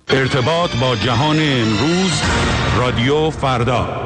ارتباط با جهان امروز، رادیو فردا.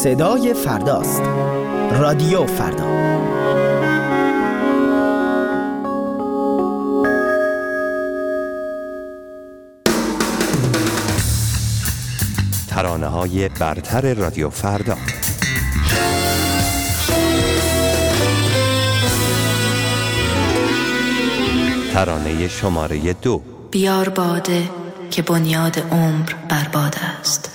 صدای فرداست. رادیو فردا. ترانه‌های برتر رادیو فردا. ترانه شماره 2. بیار باده که بنیاد عمر برباد است.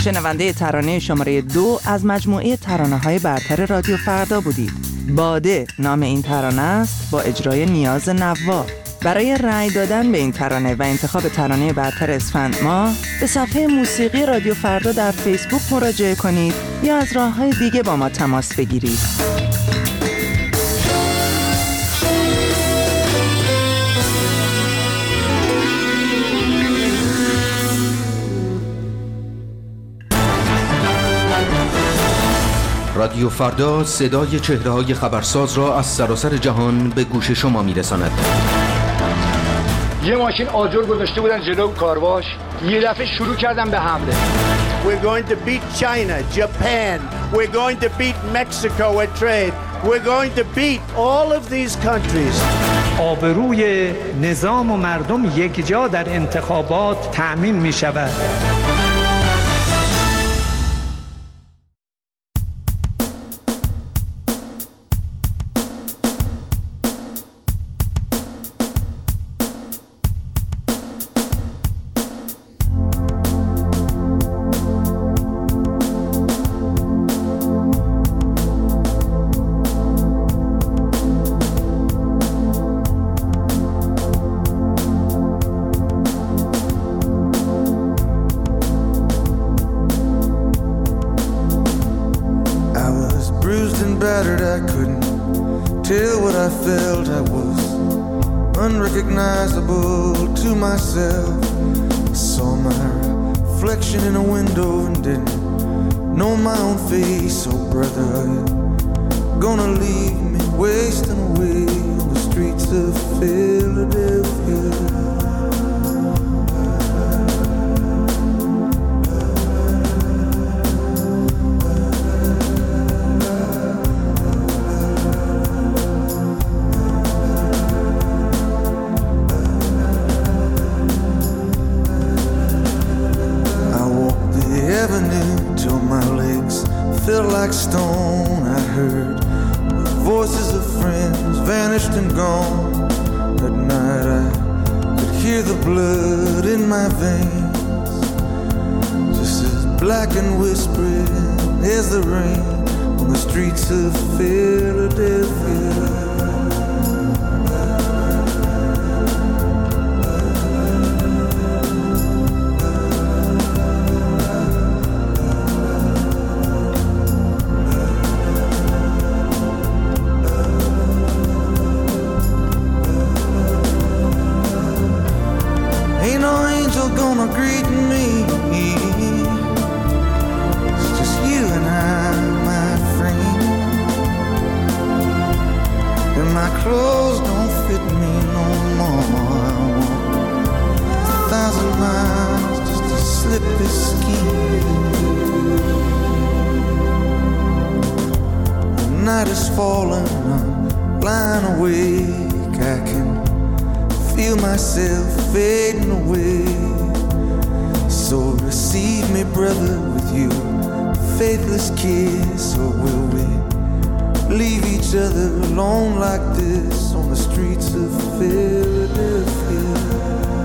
شنونده ترانه شماره 2 از مجموعه ترانه‌های برتر رادیو فردا بودید. باده نام این ترانه است با اجرای نیاز نوا. برای رأی دادن به این ترانه و انتخاب ترانه برتر اسفند ماه به صفحه موسیقی رادیو فردا در فیسبوک مراجعه کنید یا از راه‌های دیگه با ما تماس بگیرید. رادیو فردا صدای چهره‌های خبرساز را از سراسر جهان به گوش شما می‌رساند. یه ماشین آجر گذاشته بودن جلو کارواش، یه دفعه شروع کردن به حمله. We're going to beat China, Japan. We're going to beat Mexico at trade. We're going to beat all of these countries. آبروی نظام و مردم یک جا در انتخابات تأمین می شود. I couldn't tell what I felt. I was unrecognizable to myself. I saw my reflection in a window and didn't know my own face. Oh brother, you're gonna leave me wasting away on the streets of Philadelphia. Like stone, I heard the voices of friends vanished and gone. That night I could hear the blood in my veins, just as black and whispering as the rain on the streets of Philadelphia. Like this on the streets of Philadelphia.